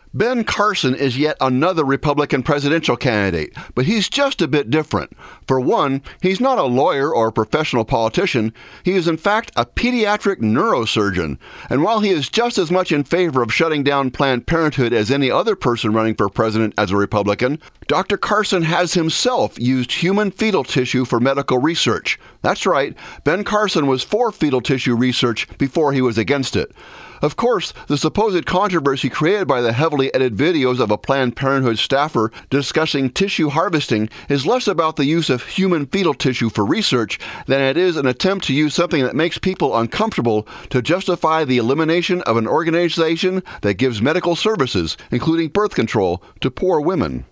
Ben Carson is yet another Republican presidential candidate, but he's just a bit different. For one, he's not a lawyer or a professional politician. He is in fact a pediatric neurosurgeon. And while he is just as much in favor of shutting down Planned Parenthood as any other person running for president as a Republican, Dr. Carson has himself used human fetal tissue for medical research. That's right, Ben Carson was for fetal tissue research before he was against it. Of course, the supposed controversy created by the heavily edited videos of a Planned Parenthood staffer discussing tissue harvesting is less about the use of human fetal tissue for research than it is an attempt to use something that makes people uncomfortable to justify the elimination of an organization that gives medical services, including birth control, to poor women.